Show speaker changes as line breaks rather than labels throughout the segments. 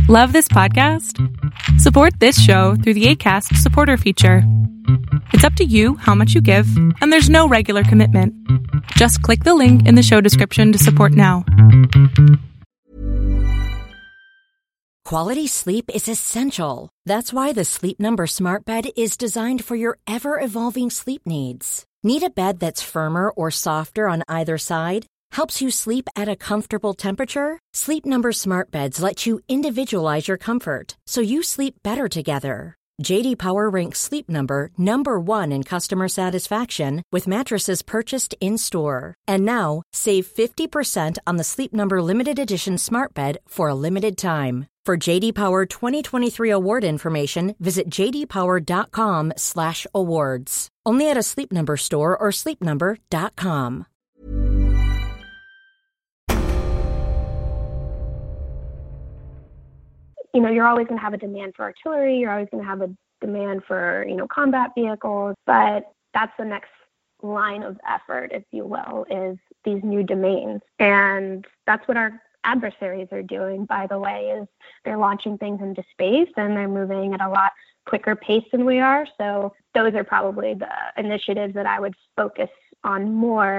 Love this podcast? Support this show through the Acast supporter feature. It's up to you how much you give, and there's no regular commitment. Just click the link in the show description to support now.
Quality sleep is essential. That's why the Sleep Number Smart Bed is designed for your ever-evolving sleep needs. Need a bed that's firmer or softer on either side? Helps you sleep at a comfortable temperature? Sleep Number Smart Beds let you individualize your comfort, so you sleep better together. J.D. Power ranks Sleep Number number 1 in customer satisfaction with mattresses purchased in-store. And now, save 50% on the Sleep Number Limited Edition Smart Bed for a limited time. For J.D. Power 2023 award information, visit jdpower.com/awards. Only at a Sleep Number store or sleepnumber.com.
You know, you're always going to have a demand for artillery. You're always going to have a demand for, combat vehicles. But that's the next line of effort, if you will, is these new domains. And that's what our adversaries are doing, by the way, is they're launching things into space and they're moving at a lot quicker pace than we are. So those are probably the initiatives that I would focus on more.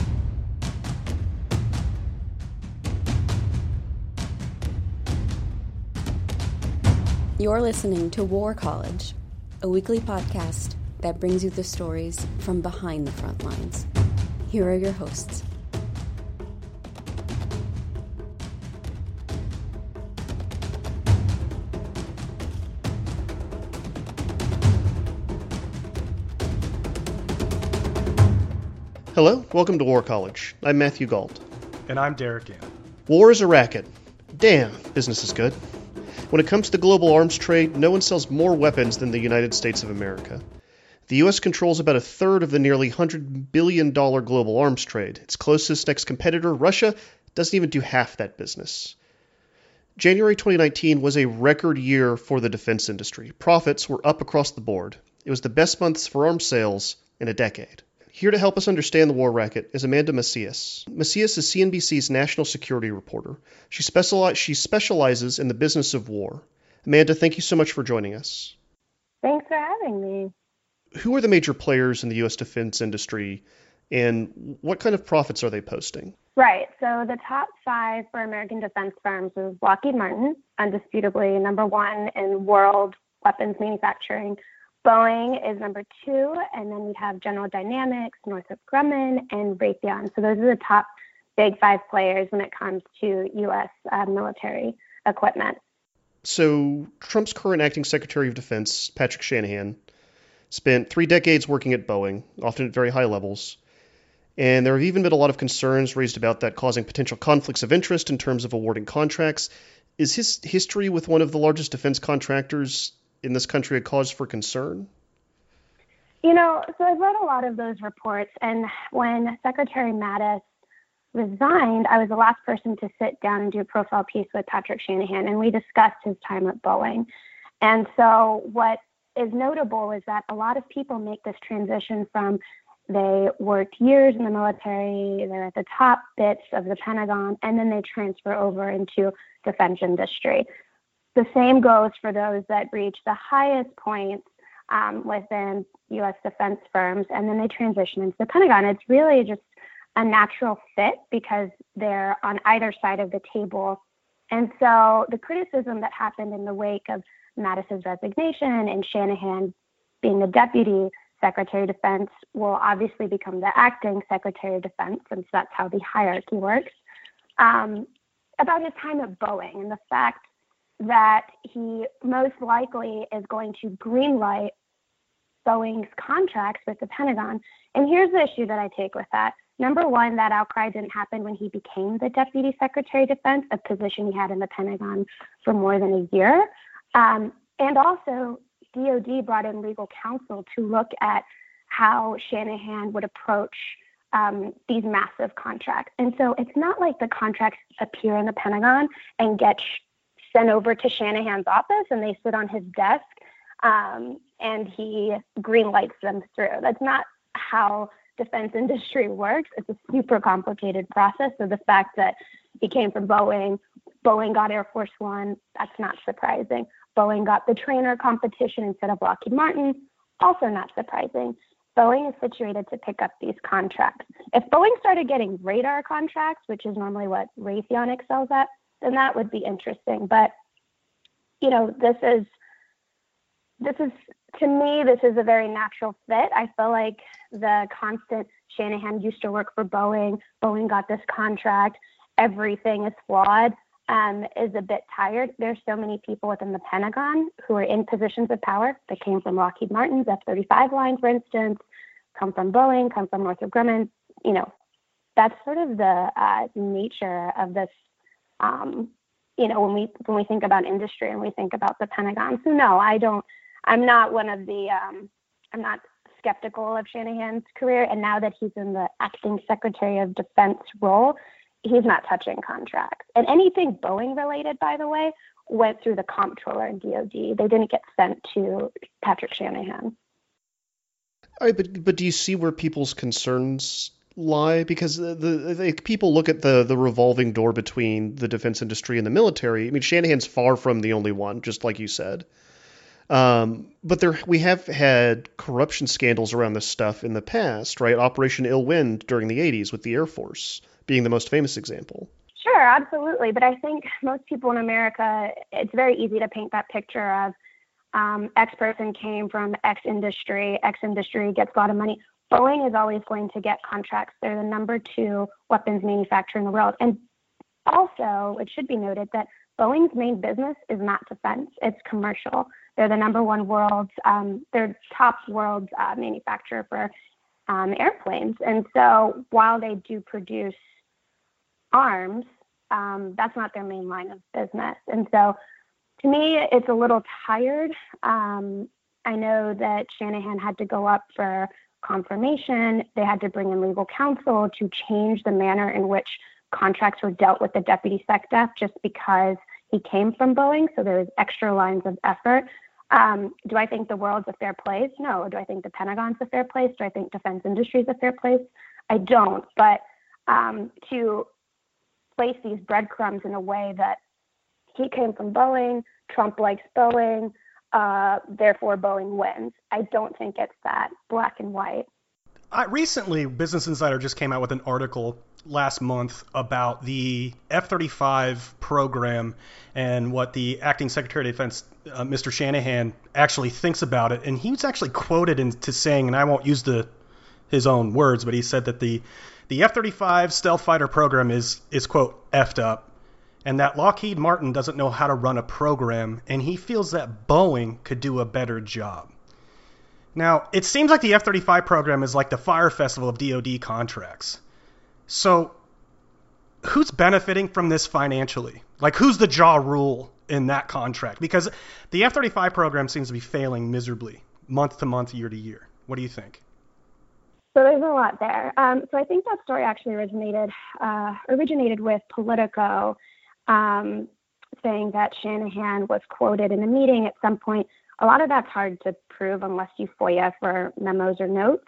You're listening to War College, a weekly podcast that brings you the stories from behind the front lines. Here are your hosts.
Hello, welcome to War College. I'm Matthew Gault.
And I'm Derek Gann.
War is a racket. Damn, business is good. When it comes to global arms trade, no one sells more weapons than the United States of America. The U.S. controls about a third of the nearly $100 billion global arms trade. Its closest next competitor, Russia, doesn't even do half that business. January 2019 was a record year for the defense industry. Profits were up across the board. It was the best months for arms sales in a decade. Here to help us understand the war racket is Amanda Macias. Macias is CNBC's national security reporter. She specializes in the business of war. Amanda, thank you so much for joining us.
Thanks for having me.
Who are the major players in the U.S. defense industry, and what kind of profits are they posting?
Right. So the top 5 for American defense firms is Lockheed Martin, undisputably number 1 in world weapons manufacturing. Boeing is number 2, and then we have General Dynamics, Northrop Grumman, and Raytheon. So those are the top big 5 players when it comes to U.S. Military equipment.
So Trump's current acting Secretary of Defense, Patrick Shanahan, spent 3 decades working at Boeing, often at very high levels. And there have even been a lot of concerns raised about that causing potential conflicts of interest in terms of awarding contracts. Is his history with one of the largest defense contractors in this country a cause for concern?
So I've read a lot of those reports, and when Secretary Mattis resigned, I was the last person to sit down and do a profile piece with Patrick Shanahan, and we discussed his time at Boeing. And so what is notable is that a lot of people make this transition from they worked years in the military, they're at the top bits of the Pentagon, and then they transfer over into defense industry. The same goes for those that reach the highest points within U.S. defense firms, and then they transition into the Pentagon. It's really just a natural fit because they're on either side of the table. And so the criticism that happened in the wake of Mattis's resignation and Shanahan being the deputy Secretary of Defense will obviously become the acting Secretary of Defense, since that's how the hierarchy works, about his time at Boeing and the fact that he most likely is going to greenlight Boeing's contracts with the Pentagon. And here's the issue that I take with that. Number one, that outcry didn't happen when he became the Deputy Secretary of Defense, a position he had in the Pentagon for more than a year. And also, DOD brought in legal counsel to look at how Shanahan would approach these massive contracts. And so it's not like the contracts appear in the Pentagon and get sent over to Shanahan's office and they sit on his desk and he greenlights them through. That's not how defense industry works. It's a super complicated process. So the fact that he came from Boeing, Boeing got Air Force One. That's not surprising. Boeing got the trainer competition instead of Lockheed Martin. Also not surprising. Boeing is situated to pick up these contracts. If Boeing started getting radar contracts, which is normally what Raytheon excels at, then that would be interesting. But, you know, this is to me, this is a very natural fit. I feel like the constant Shanahan used to work for Boeing. Boeing got this contract. Everything is flawed. Is a bit tired. There's so many people within the Pentagon who are in positions of power that came from Lockheed Martin's F-35 line, for instance, come from Boeing, come from Northrop Grumman. You know, that's sort of the nature of this. You know, when we think about industry and we think about the Pentagon. So no, I'm not one of the. I'm not skeptical of Shanahan's career, and now that he's in the acting Secretary of Defense role, he's not touching contracts. And anything Boeing related, by the way, went through the comptroller and DOD. They didn't get sent to Patrick Shanahan.
All right, but do you see where people's concerns lie? Because people look at the revolving door between the defense industry and the military. I mean, Shanahan's far from the only one, just like you said. But we have had corruption scandals around this stuff in the past, right? Operation Ill Wind during the 80s with the Air Force being the most famous example.
Sure, absolutely. But I think most people in America, it's very easy to paint that picture of X person came from X industry gets a lot of money. Boeing is always going to get contracts. They're the number 2 weapons manufacturer in the world. And also, it should be noted that Boeing's main business is not defense, it's commercial. They're the number 1 they're top world manufacturer for airplanes. And so while they do produce arms, that's not their main line of business. And so to me, it's a little tired. I know that Shanahan had to go up for confirmation. They had to bring in legal counsel to change the manner in which contracts were dealt with the Deputy SecDef just because he came from Boeing. So there was extra lines of effort. Do I think the world's a fair place? No. Do I think the Pentagon's a fair place? Do I think defense industry is a fair place? I don't. But to place these breadcrumbs in a way that he came from Boeing, Trump likes Boeing, therefore Boeing wins. I don't think it's that black and white.
Recently, Business Insider just came out with an article last month about the F-35 program and what the acting Secretary of Defense, Mr. Shanahan, actually thinks about it. And he was actually quoted into saying, and I won't use his own words, but he said that the F-35 stealth fighter program is quote, effed up, and that Lockheed Martin doesn't know how to run a program, and he feels that Boeing could do a better job. Now, it seems like the F-35 program is like the Fire Festival of DoD contracts. So who's benefiting from this financially? Like, who's the jaw rule in that contract? Because the F-35 program seems to be failing miserably, month to month, year to year. What do you think?
So there's a lot there. So I think that story actually originated with Politico, saying that Shanahan was quoted in a meeting at some point. A lot of that's hard to prove unless you FOIA for memos or notes.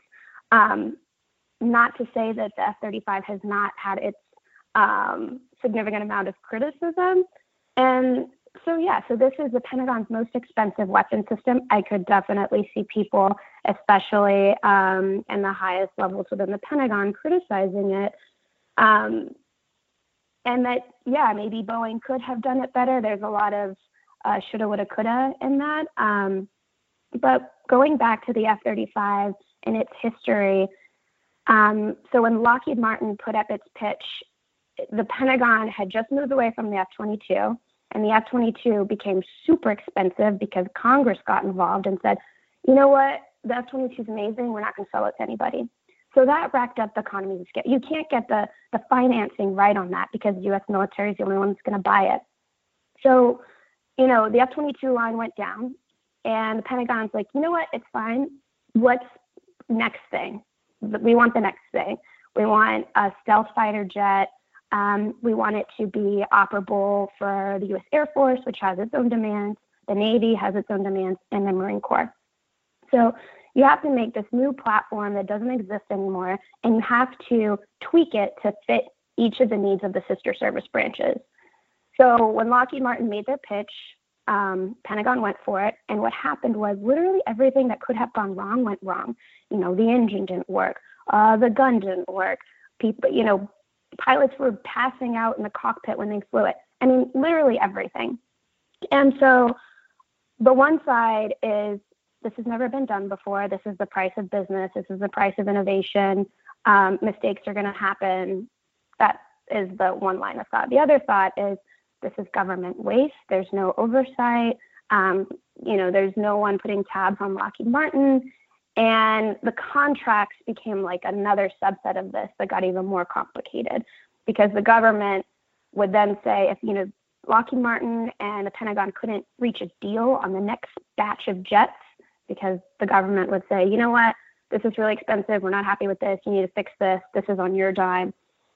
Not to say that the F-35 has not had its significant amount of criticism. And so this is the Pentagon's most expensive weapon system. I could definitely see people, especially in the highest levels within the Pentagon, criticizing it. And that, maybe Boeing could have done it better. There's a lot of shoulda, woulda, coulda in that. But going back to the F-35 and its history, so when Lockheed Martin put up its pitch, the Pentagon had just moved away from the F-22, and the F-22 became super expensive because Congress got involved and said, you know what, the F-22 is amazing, we're not going to sell it to anybody. So that racked up the economies of scale. You can't get the financing right on that because the U.S. military is the only one that's going to buy it. So, the F-22 line went down, and the Pentagon's like, you know what, it's fine. What's next thing? We want the next thing. We want a stealth fighter jet. We want it to be operable for the U.S. Air Force, which has its own demands. The Navy has its own demands, and the Marine Corps. So you have to make this new platform that doesn't exist anymore, and you have to tweak it to fit each of the needs of the sister service branches. So when Lockheed Martin made their pitch, Pentagon went for it. And what happened was literally everything that could have gone wrong went wrong. The engine didn't work. The gun didn't work. People, pilots were passing out in the cockpit when they flew it. I mean, literally everything. And so the one side is, this has never been done before. This is the price of business. This is the price of innovation. Mistakes are going to happen. That is the one line of thought. The other thought is, this is government waste. There's no oversight. There's no one putting tabs on Lockheed Martin. And the contracts became like another subset of this that got even more complicated, because the government would then say, if Lockheed Martin and the Pentagon couldn't reach a deal on the next batch of jets, because the government would say, you know what, this is really expensive. We're not happy with this. You need to fix this. This is on your dime.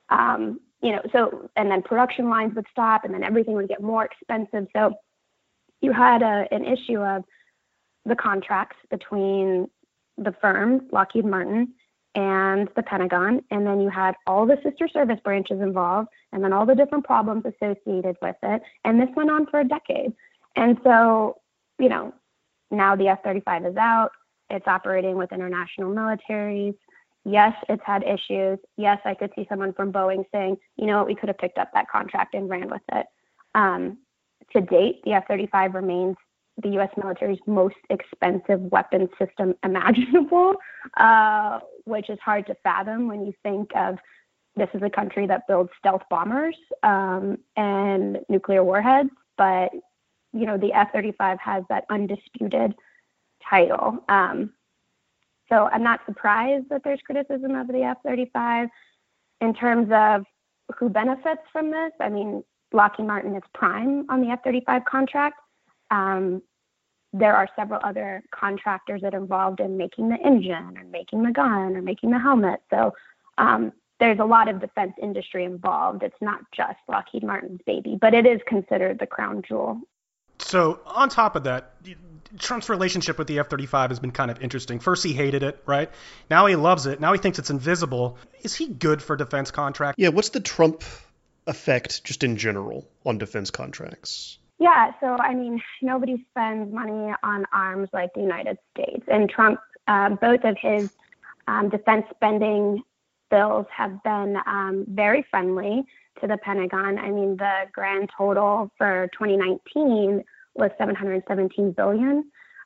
And then production lines would stop, and then everything would get more expensive. So you had an issue of the contracts between the firm, Lockheed Martin, and the Pentagon, and then you had all the sister service branches involved, and then all the different problems associated with it. And this went on for a decade. And so, now the F-35 is out. It's operating with international militaries. Yes, it's had issues. Yes, I could see someone from Boeing saying, we could have picked up that contract and ran with it. To date, the F-35 remains the U.S. military's most expensive weapon system imaginable, which is hard to fathom when you think of this is a country that builds stealth bombers and nuclear warheads. But, the F-35 has that undisputed title. So I'm not surprised that there's criticism of the F-35. In terms of who benefits from this, I mean, Lockheed Martin is prime on the F-35 contract. There are several other contractors that are involved in making the engine or making the gun or making the helmet. So there's a lot of defense industry involved. It's not just Lockheed Martin's baby, but it is considered the crown jewel.
So on top of that, Trump's relationship with the F-35 has been kind of interesting. First, he hated it, right? Now he loves it. Now he thinks it's invisible. Is he good for defense contracts?
Yeah, what's the Trump effect just in general on defense contracts?
Yeah, so I mean, nobody spends money on arms like the United States. And Trump, both of his defense spending bills have been very friendly to the Pentagon. I mean, the grand total for 2019 was $717 billion.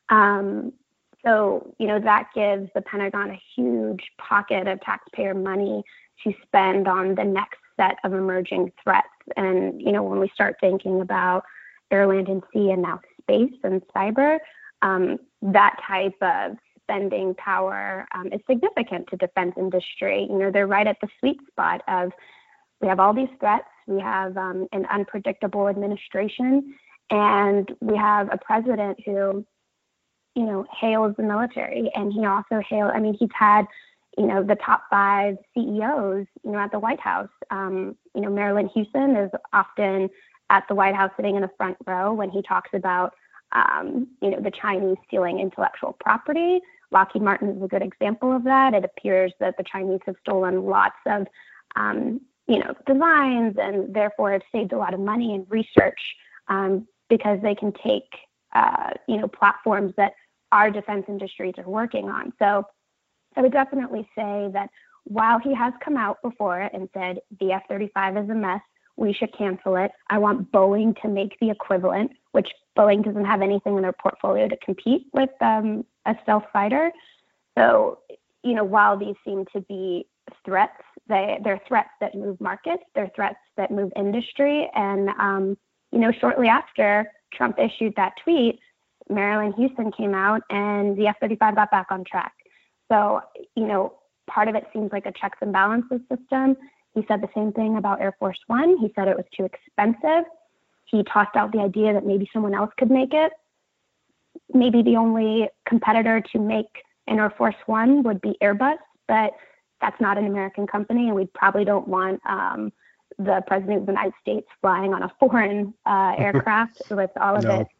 So, that gives the Pentagon a huge pocket of taxpayer money to spend on the next set of emerging threats. And, when we start thinking about air, land, and sea, and now space and cyber, that type of spending power is significant to defense industry. They're right at the sweet spot of, we have all these threats, we have an unpredictable administration, and we have a president who, hails the military. And he also he's had, the top 5 CEOs, at the White House. Marilyn Houston is often at the White House sitting in the front row when he talks about, the Chinese stealing intellectual property. Lockheed Martin is a good example of that. It appears that the Chinese have stolen lots of, designs, and therefore have saved a lot of money in research because they can take, platforms that our defense industries are working on. So I would definitely say that while he has come out before and said the F-35 is a mess, we should cancel it, I want Boeing to make the equivalent, which Boeing doesn't have anything in their portfolio to compete with a stealth fighter. So, while these seem to be threats, they're threats that move markets, they're threats that move industry. And, shortly after Trump issued that tweet, Marilyn Houston came out and the F-35 got back on track. So, part of it seems like a checks and balances system. He said the same thing about Air Force One. He said it was too expensive. He tossed out the idea that maybe someone else could make it. Maybe the only competitor to make an Air Force One would be Airbus, but that's not an American company, and we probably don't want the President of the United States flying on a foreign aircraft with all of its,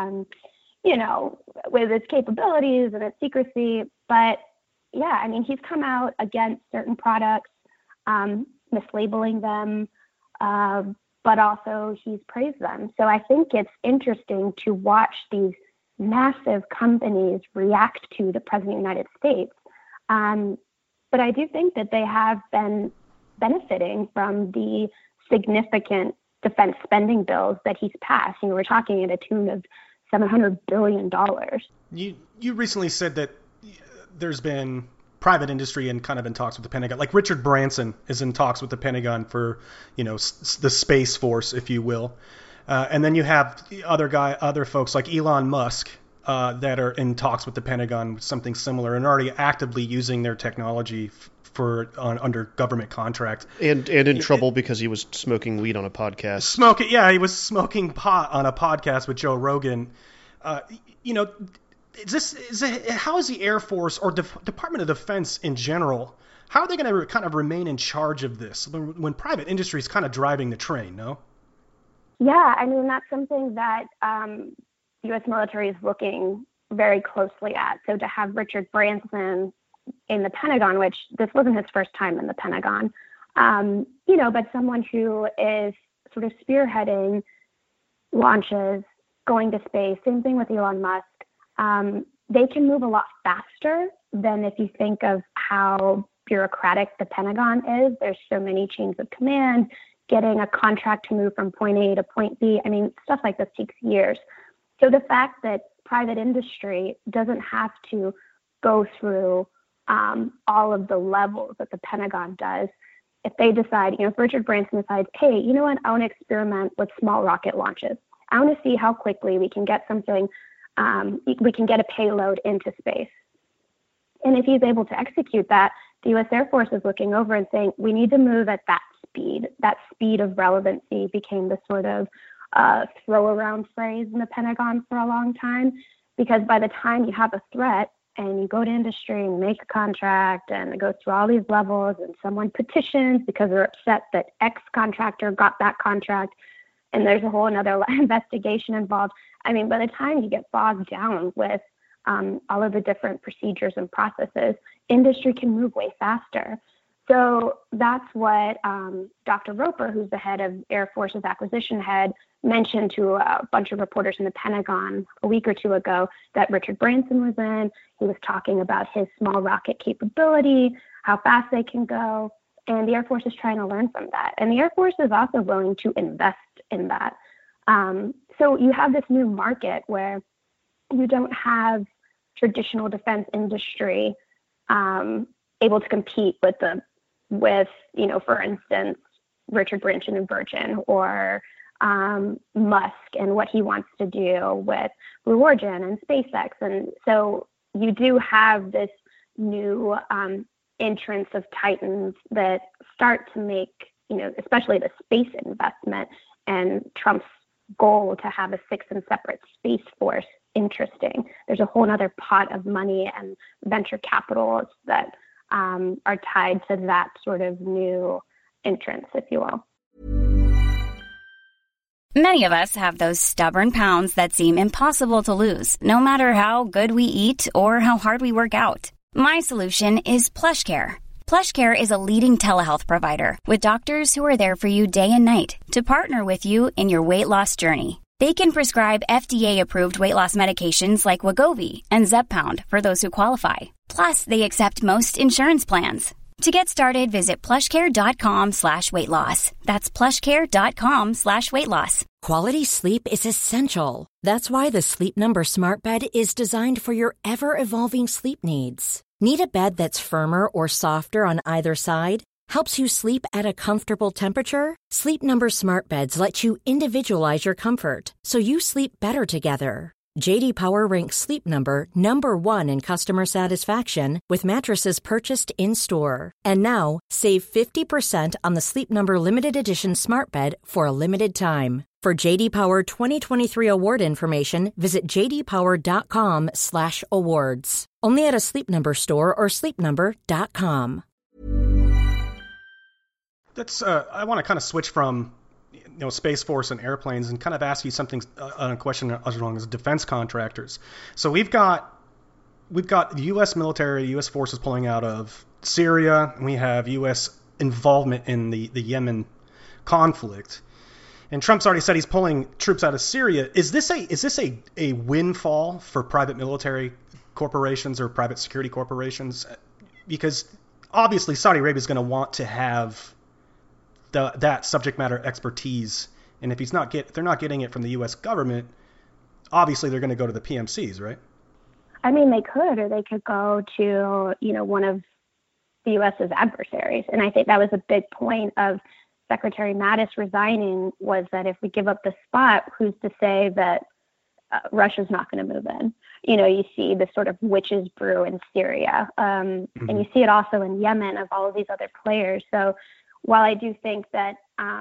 with its capabilities and its secrecy. But yeah, I mean, he's come out against certain products, mislabeling them, but also he's praised them. So I think it's interesting to watch these massive companies react to the President of the United States. But I do think that they have been benefiting from the significant defense spending bills that he's passed. We're talking at a tune of $700 billion.
You recently said that there's been private industry and kind of in talks with the Pentagon. Like Richard Branson is in talks with the Pentagon for, the Space Force, if you will. And then you have other folks like Elon Musk that are in talks with the Pentagon with something similar and already actively using their technology under government contract. And
in trouble because he was smoking weed on a podcast.
He was smoking pot on a podcast with Joe Rogan. How is the Air Force or Department of Defense in general, how are they going to kind of remain in charge of this when private industry is kind of driving the train, no?
Yeah, that's something that U.S. military is looking very closely at. So to have Richard Branson in the Pentagon, which this wasn't his first time in the Pentagon, but someone who is sort of spearheading launches, going to space, same thing with Elon Musk. They can move a lot faster than if you think of how bureaucratic the Pentagon is. There's so many chains of command, getting a contract to move from point A to point B. Stuff like this takes years. So the fact that private industry doesn't have to go through all of the levels that the Pentagon does, if they decide, if Richard Branson decides, hey, you know what, I want to experiment with small rocket launches. I want to see how quickly we can get something, we can get a payload into space. And if he's able to execute that, the U.S. Air Force is looking over and saying, we need to move at that speed. That speed of relevancy became the sort of throw around phrase in the Pentagon for a long time, because by the time you have a threat and you go to industry and make a contract and it goes through all these levels and someone petitions because they're upset that X contractor got that contract and there's a whole another investigation involved. By the time you get bogged down with all of the different procedures and processes, industry can move way faster. So that's what Dr. Roper, who's the head of Air Force's acquisition head, mentioned to a bunch of reporters in the Pentagon a week or two ago that Richard Branson was in. He was talking about his small rocket capability, how fast they can go, and the Air Force is trying to learn from that. And the Air Force is also willing to invest in that. So you have this new market where you don't have traditional defense industry able to compete with, for instance, Richard Branson and Virgin, or Musk and what he wants to do with Blue Origin and SpaceX. And so you do have this new entrance of titans that start to make, especially the space investment and Trump's goal to have a sixth and separate space force interesting. There's a whole other pot of money and venture capitals that are tied to that sort of new entrance, if you will.
Many of us have those stubborn pounds that seem impossible to lose, no matter how good we eat or how hard we work out. My solution is PlushCare. PlushCare is a leading telehealth provider with doctors who are there for you day and night to partner with you in your weight loss journey. They can prescribe FDA-approved weight loss medications like Wegovy and Zepbound for those who qualify. Plus, they accept most insurance plans. To get started, visit plushcare.com/weightloss. That's plushcare.com/weightloss.
Quality sleep is essential. That's why the Sleep Number Smart Bed is designed for your ever-evolving sleep needs. Need a bed that's firmer or softer on either side? Helps you sleep at a comfortable temperature? Sleep Number Smart Beds let you individualize your comfort so you sleep better together. J.D. Power ranks Sleep Number number 1 in customer satisfaction with mattresses purchased in-store. And now, save 50% on the Sleep Number Limited Edition Smart Bed for a limited time. For J.D. Power 2023 award information, visit jdpower.com/awards. Only at a Sleep Number store or sleepnumber.com.
That's I want to kind of switch from Space Force and airplanes and kind of ask you something on a question as long as defense contractors. So we've got the U.S. military, U.S. forces pulling out of Syria, and we have U.S. involvement in the Yemen conflict. And Trump's already said he's pulling troops out of Syria. Is this a windfall for private military corporations or private security corporations? Because obviously Saudi Arabia is going to want to have that subject matter expertise, and if they're not getting it from the U.S. government, obviously they're going to go to the PMCs, right?
I mean, they could, or they could go to, one of the U.S.'s adversaries. And I think that was a big point of Secretary Mattis resigning, was that if we give up the spot, who's to say that Russia's not going to move in? You see this sort of witches brew in Syria, and you see it also in Yemen of all of these other players. So while I do think that,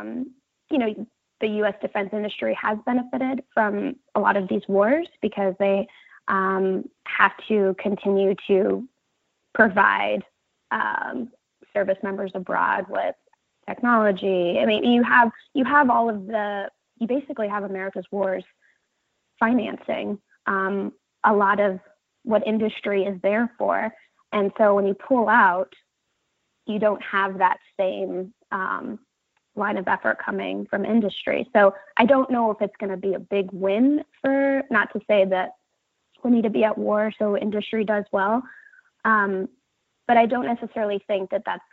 the U.S. defense industry has benefited from a lot of these wars because they have to continue to provide service members abroad with technology. I mean, you have you basically have America's wars financing a lot of what industry is there for. And so when you pull out, you don't have that same line of effort coming from industry. So I don't know if it's going to be a big win not to say that we need to be at war so industry does well. But I don't necessarily think that that's,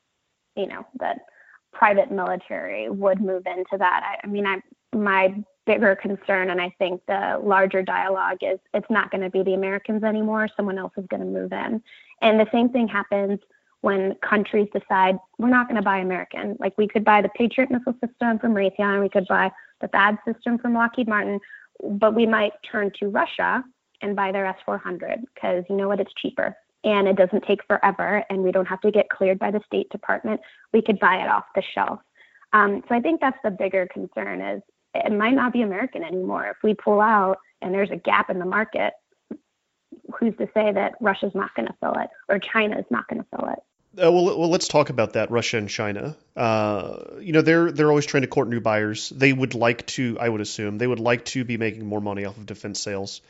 that private military would move into that. My bigger concern, and I think the larger dialogue, is it's not going to be the Americans anymore. Someone else is going to move in. And the same thing happens when countries decide we're not going to buy American. Like, we could buy the Patriot missile system from Raytheon, we could buy the THAAD system from Lockheed Martin, but we might turn to Russia and buy their S-400 because it's cheaper and it doesn't take forever and we don't have to get cleared by the State Department. We could buy it off the shelf. So I think that's the bigger concern, is it might not be American anymore. If we pull out and there's a gap in the market, who's to say that Russia's not going to fill it or China's not going to fill it?
Well, let's talk about that, Russia and China. They're always trying to court new buyers. They would like to, I would assume, be making more money off of defense sales.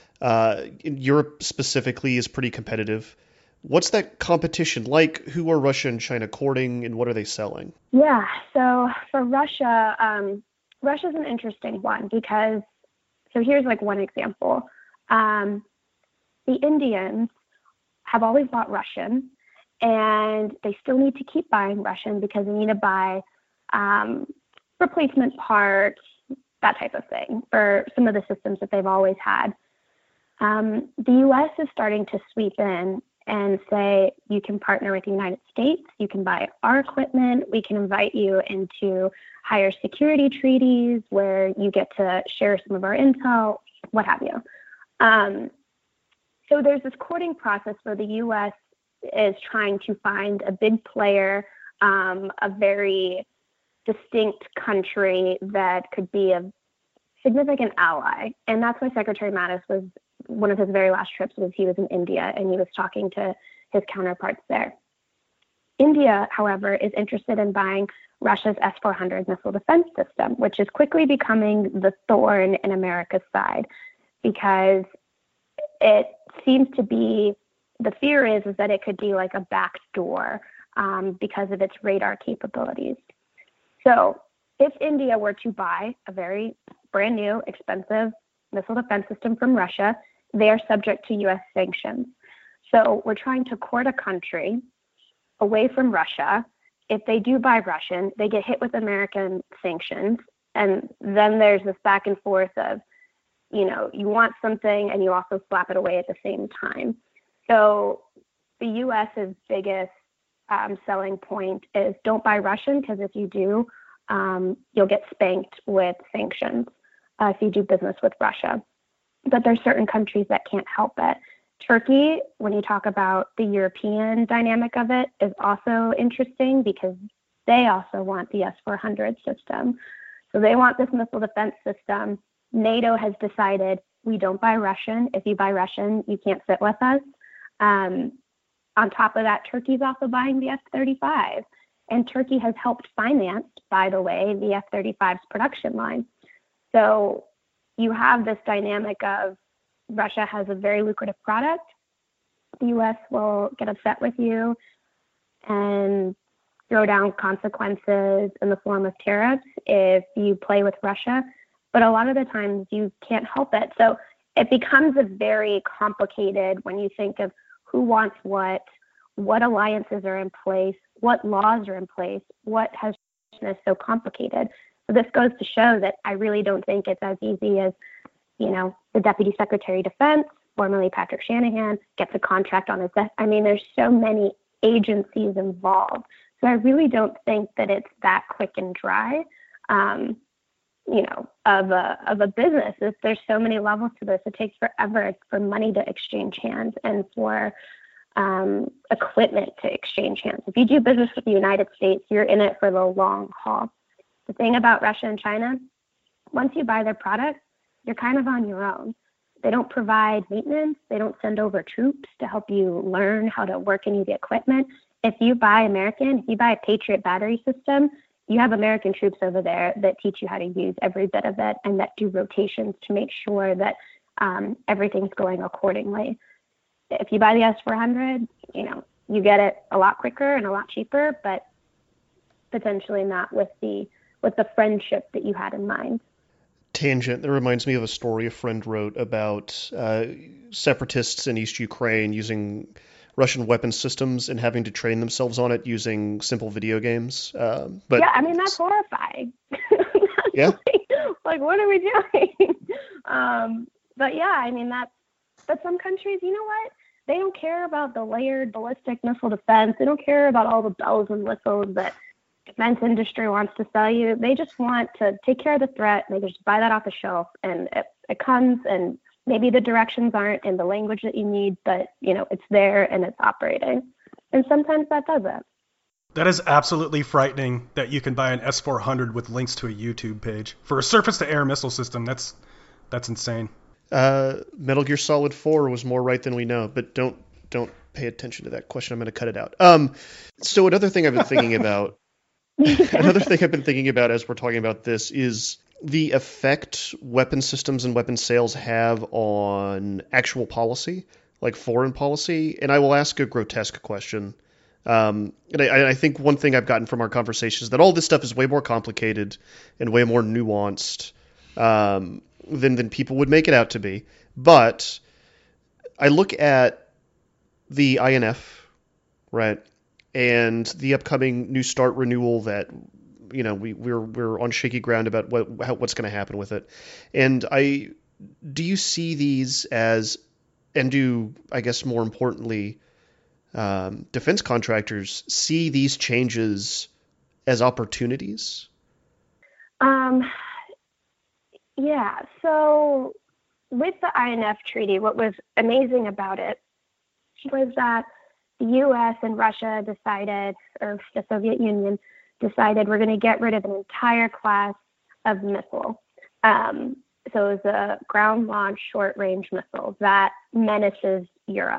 Europe specifically is pretty competitive. What's that competition like? Who are Russia and China courting, and what are they selling?
Yeah, so for Russia, Russia's an interesting one because, so here's like one example. The Indians have always bought Russian, and they still need to keep buying Russian because they need to buy replacement parts, that type of thing, for some of the systems that they've always had. The U.S. is starting to sweep in and say, you can partner with the United States, you can buy our equipment, we can invite you into higher security treaties where you get to share some of our intel, what have you. So there's this courting process where the U.S. is trying to find a big player, a very distinct country that could be a significant ally. And that's why Secretary Mattis was, one of his very last trips was he was in India and he was talking to his counterparts there. India, however, is interested in buying Russia's S-400 missile defense system, which is quickly becoming the thorn in America's side because it seems to be, the fear is that it could be like a backdoor because of its radar capabilities. So if India were to buy a very brand new, expensive missile defense system from Russia, they are subject to U.S. sanctions. So we're trying to court a country away from Russia. If they do buy Russian, they get hit with American sanctions. And then there's this back and forth of, you want something and you also slap it away at the same time. So the U.S.'s biggest selling point is don't buy Russian, because if you do, you'll get spanked with sanctions if you do business with Russia. But there's certain countries that can't help it. Turkey, when you talk about the European dynamic of it, is also interesting because they also want the S-400 system. So they want this missile defense system. NATO has decided we don't buy Russian. If you buy Russian, you can't sit with us. On top of that, Turkey's also buying the F-35. And Turkey has helped finance, by the way, the F-35's production line. So you have this dynamic of Russia has a very lucrative product. The U.S. will get upset with you and throw down consequences in the form of tariffs if you play with Russia, but a lot of the times you can't help it. So it becomes a very complicated when you think of who wants what alliances are in place, what laws are in place, what has this so complicated. So this goes to show that I really don't think it's as easy as, the Deputy Secretary of Defense, formerly Patrick Shanahan, gets a contract on his desk. I mean, there's so many agencies involved. So I really don't think that it's that quick and dry, of a business. There's so many levels to this. It takes forever for money to exchange hands and for equipment to exchange hands. If you do business with the United States, you're in it for the long haul. The thing about Russia and China, once you buy their products, you're kind of on your own. They don't provide maintenance. They don't send over troops to help you learn how to work any of the equipment. If you buy a Patriot battery system, you have American troops over there that teach you how to use every bit of it and that do rotations to make sure that everything's going accordingly. If you buy the S-400, you get it a lot quicker and a lot cheaper, but potentially not with the friendship that you had in mind.
Tangent, that reminds me of a story a friend wrote about separatists in East Ukraine using Russian weapon systems and having to train themselves on it using simple video games. But
yeah, I mean, that's horrifying.
Yeah.
Like, what are we doing? But yeah, I mean, but some countries, you know what? They don't care about the layered ballistic missile defense. They don't care about all the bells and whistles that defense industry wants to sell you. They just want to take care of the threat. They just buy that off the shelf, and it comes, and maybe the directions aren't in the language that you need, but it's there and it's operating. And sometimes that does it.
That is absolutely frightening that you can buy an S-400 with links to a YouTube page for a surface-to-air missile system. That's insane.
Metal Gear Solid 4 was more right than we know, but don't pay attention to that question. I'm going to cut it out. So another thing I've been thinking about. Another thing I've been thinking about as we're talking about this is the effect weapon systems and weapon sales have on actual policy, like foreign policy. And I will ask a grotesque question. And I think one thing I've gotten from our conversation is that all this stuff is way more complicated and way more nuanced than people would make it out to be. But I look at the INF, right? And the upcoming New START renewal that, we're on shaky ground about what's going to happen with it. And do you see these as, and do, I guess more importantly, defense contractors see these changes as opportunities?
Yeah. So with the INF Treaty, what was amazing about it was that the U.S. and Russia decided, or the Soviet Union decided, we're going to get rid of an entire class of missile. So it was a ground-launched short-range missile that menaces Europe.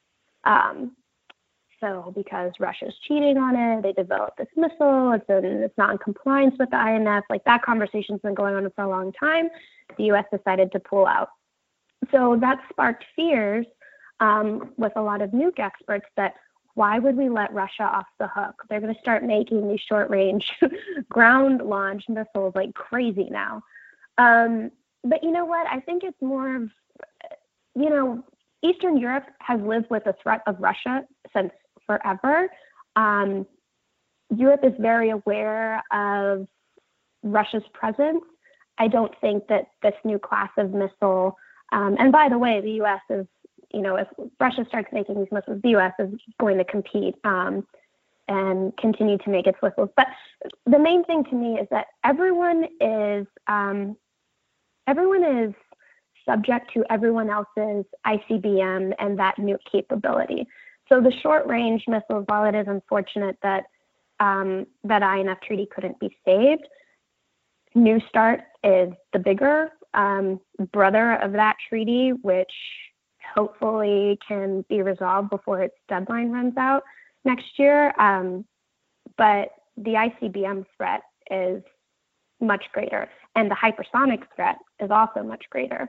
So because Russia's cheating on it, they developed this missile. It's not in compliance with the INF. Like, that conversation's been going on for a long time. The U.S. decided to pull out. So that sparked fears with a lot of nuke experts that why would we let Russia off the hook? They're going to start making these short-range ground-launched missiles like crazy now. But you know what? I think it's more of, Eastern Europe has lived with the threat of Russia since forever. Europe is very aware of Russia's presence. I don't think that this new class of missile, and by the way, the U.S. is, if Russia starts making these missiles, the U.S. is going to compete and continue to make its missiles. But the main thing to me is that everyone is subject to everyone else's ICBM and that nuke capability. So the short-range missiles, while it is unfortunate that that INF Treaty couldn't be saved, New START is the bigger brother of that treaty, which hopefully can be resolved before its deadline runs out next year. But the ICBM threat is much greater, and the hypersonic threat is also much greater.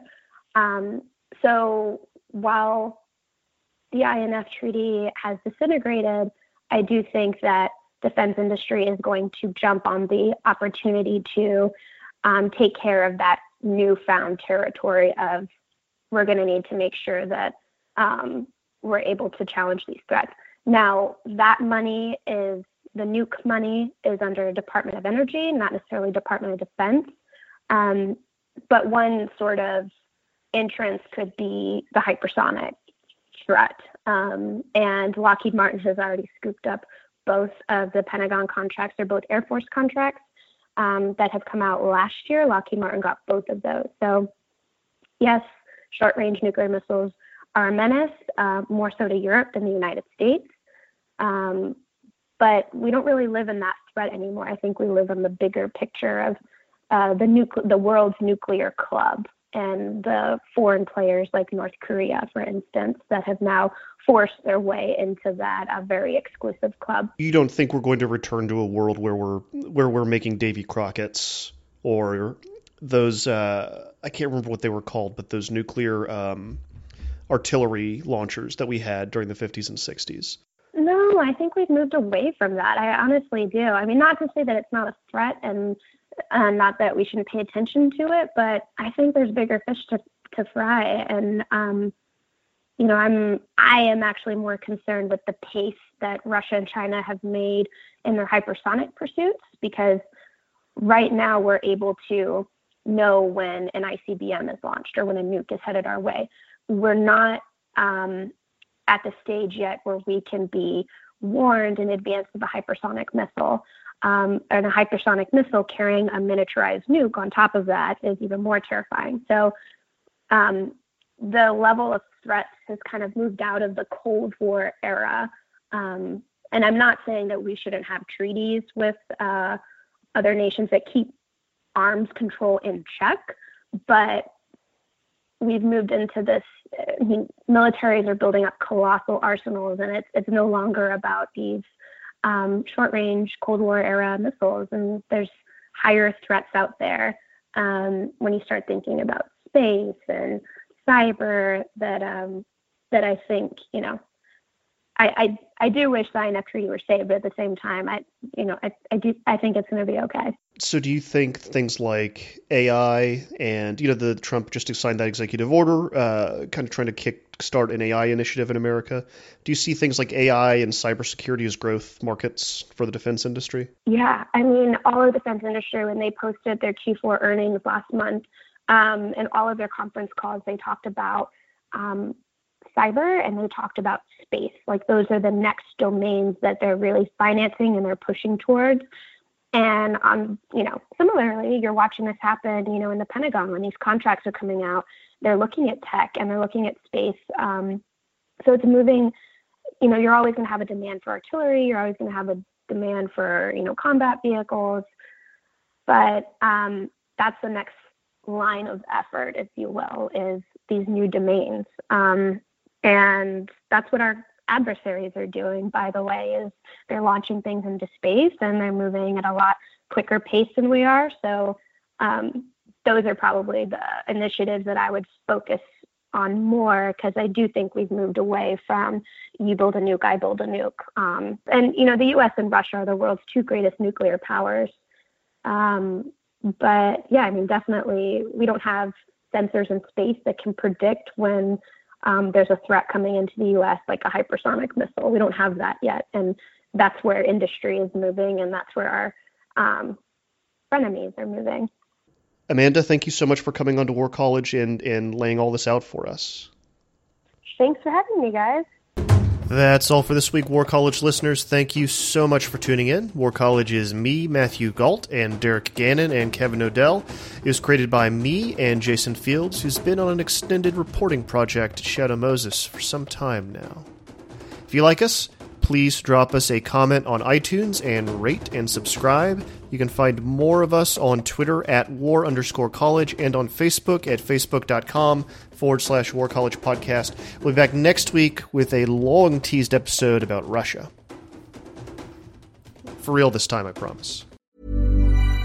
So while the INF Treaty has disintegrated, I do think that defense industry is going to jump on the opportunity to take care of that newfound territory of we're going to need to make sure that we're able to challenge these threats. Now, that money is, the nuke money is under Department of Energy, not necessarily Department of Defense. But one sort of entrance could be the hypersonic threat. And Lockheed Martin has already scooped up both of the Pentagon contracts. They're both Air Force contracts that have come out last year. Lockheed Martin got both of those. So yes, short-range nuclear missiles are a menace, more so to Europe than the United States. But we don't really live in that threat anymore. I think we live in the bigger picture of the world's nuclear club and the foreign players like North Korea, for instance, that have now forced their way into that very exclusive club.
You don't think we're going to return to a world where we're making Davy Crockett's or those I can't remember what they were called, but those nuclear artillery launchers that we had during the 50s and 60s?
No, I think we've moved away from that. I honestly do. I mean, not to say that it's not a threat and not that we shouldn't pay attention to it, but I think there's bigger fish to fry. And, I am actually more concerned with the pace that Russia and China have made in their hypersonic pursuits, because right now we're able to know when an ICBM is launched or when a nuke is headed our way. We're not at the stage yet where we can be warned in advance of a hypersonic missile. And a hypersonic missile carrying a miniaturized nuke on top of that is even more terrifying. So the level of threats has kind of moved out of the Cold War era. And I'm not saying that we shouldn't have treaties with other nations that keep arms control in check, but we've moved into this, militaries are building up colossal arsenals, and it's no longer about these short-range Cold War era missiles, and there's higher threats out there when you start thinking about space and cyber that I think, I do wish the INF Treaty were saved, but at the same time, I think it's going to be okay.
So do you think things like AI and, the Trump just signed that executive order, kind of trying to kickstart an AI initiative in America. Do you see things like AI and cybersecurity as growth markets for the defense industry?
Yeah. I mean, all of the defense industry, when they posted their Q4 earnings last month, and all of their conference calls, they talked about cyber and they talked about space. Like those are the next domains that they're really financing and they're pushing towards. And, similarly, you're watching this happen, in the Pentagon when these contracts are coming out, they're looking at tech and they're looking at space. So it's moving, you're always going to have a demand for artillery. You're always going to have a demand for, combat vehicles. But that's the next line of effort, if you will, is these new domains. And that's what our adversaries are doing, by the way, is they're launching things into space and they're moving at a lot quicker pace than we are. So those are probably the initiatives that I would focus on more, because I do think we've moved away from you build a nuke, I build a nuke. And, the U.S. and Russia are the world's two greatest nuclear powers. But yeah, I mean, definitely we don't have sensors in space that can predict when there's a threat coming into the U.S., like a hypersonic missile. We don't have that yet. And that's where industry is moving, and that's where our frenemies are moving.
Amanda, thank you so much for coming on to War College and laying all this out for us.
Thanks for having me, guys.
That's all for this week, War College listeners. Thank you so much for tuning in. War College is me, Matthew Galt, and Derek Gannon, and Kevin Odell. It was created by me and Jason Fields, who's been on an extended reporting project at Shadow Moses for some time now. If you like us, please drop us a comment on iTunes and rate and subscribe. You can find more of us on Twitter at war_college and on Facebook at facebook.com/War College Podcast. We'll be back next week with a long teased episode about Russia. For real this time, I promise.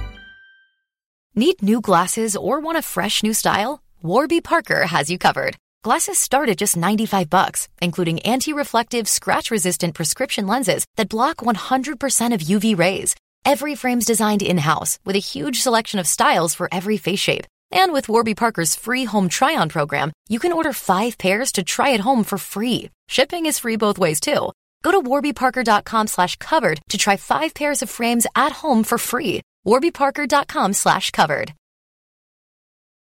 Need new glasses or want a fresh new style? Warby Parker has you covered. Glasses start at just $95, including anti-reflective, scratch-resistant prescription lenses that block 100% of UV rays. Every frame's designed in-house with a huge selection of styles for every face shape. And with Warby Parker's free home try-on program, you can order 5 pairs to try at home for free. Shipping is free both ways, too. Go to warbyparker.com/covered to try 5 pairs of frames at home for free. warbyparker.com/covered.